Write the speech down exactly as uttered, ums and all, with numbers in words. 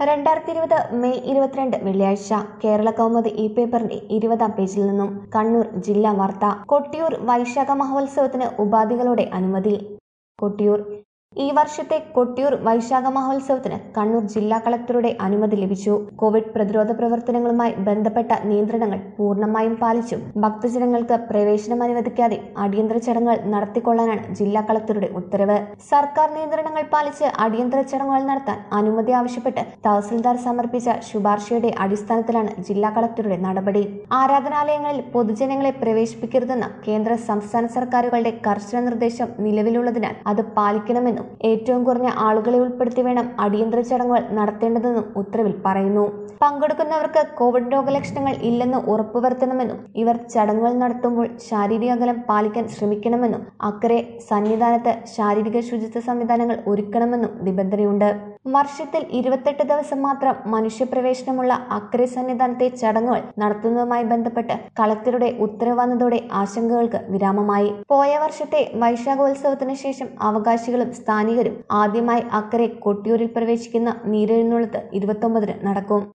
രണ്ടായിരത്തി ഇരുപത് മെയ് ഇരുപത്തിരണ്ട് വെള്ളിയാഴ്ച കേരള കൗമുദി ഈ പേപ്പറിന്റെ ഇരുപതാം പേജിൽ നിന്നും കണ്ണൂർ ജില്ലാ വാർത്ത. കൊട്ടിയൂർ വൈശാഖ മഹോത്സവത്തിന് ഉപാധികളോടെ അനുമതി. കൊട്ടിയൂർ ഈ വർഷത്തെ കൊട്ടിയൂർ വൈശാഖ മഹോത്സവത്തിന് കണ്ണൂർ ജില്ലാ കളക്ടറുടെ അനുമതി ലഭിച്ചു. കോവിഡ് പ്രതിരോധ പ്രവർത്തനങ്ങളുമായി ബന്ധപ്പെട്ട നിയന്ത്രണങ്ങൾ പൂർണ്ണമായും പാലിച്ചും ഭക്തജനങ്ങൾക്ക് പ്രവേശനം അനുവദിക്കാതെ അടിയന്തര ചടങ്ങുകൾ നടത്തിക്കൊള്ളാനാണ് ജില്ലാ കളക്ടറുടെ ഉത്തരവ്. സർക്കാർ നിയന്ത്രണങ്ങൾ പാലിച്ച് അടിയന്തര ചടങ്ങുകൾ നടത്താൻ അനുമതി ആവശ്യപ്പെട്ട് തഹസിൽദാർ സമർപ്പിച്ച ശുപാർശയുടെ അടിസ്ഥാനത്തിലാണ് ജില്ലാ കളക്ടറുടെ നടപടി. ആരാധനാലയങ്ങളിൽ പൊതുജനങ്ങളെ പ്രവേശിപ്പിക്കരുതെന്ന കേന്ദ്ര സംസ്ഥാന സർക്കാരുകളുടെ കർശന നിർദ്ദേശം നിലവിലുള്ളതിനാൽ അത് പാലിക്കണമെന്നും ഏറ്റവും കുറഞ്ഞ ആളുകളെ ഉൾപ്പെടുത്തി വേണം അടിയന്തര ചടങ്ങുകൾ നടത്തേണ്ടതെന്നും ഉത്തരവിൽ പറയുന്നു. പങ്കെടുക്കുന്നവർക്ക് കോവിഡ് രോഗലക്ഷണങ്ങൾ ഇല്ലെന്ന് ഉറപ്പുവരുത്തണമെന്നും ഇവർ ചടങ്ങുകൾ നടത്തുമ്പോൾ ശാരീരിക അകലം പാലിക്കാൻ ശ്രമിക്കണമെന്നും അക്കരെ സന്നിധാനത്ത് ശാരീരിക ശുചിത്വ സംവിധാനങ്ങൾ ഒരുക്കണമെന്നും നിബന്ധനയുണ്ട്. വർഷത്തിൽ ഇരുപത്തെട്ട് ദിവസം മാത്രം മനുഷ്യപ്രവേശനമുള്ള അക്കരെ സന്നിധാനത്തെ ചടങ്ങുകൾ നടത്തുന്നതുമായി ബന്ധപ്പെട്ട് കളക്ടറുടെ ഉത്തരവ് വന്നതോടെ ആശങ്കകൾക്ക് വിരാമമായി. പോയ വർഷത്തെ വൈശാഖോത്സവത്തിന് ശേഷം അവകാശികളും സ്ഥാനികരും ആദ്യമായി അക്കരെ കൊട്ടിയൂരിൽ പ്രവേശിക്കുന്ന നീരെഴുന്നള്ളത്ത് ഇരുപത്തൊമ്പതിന് നടക്കും.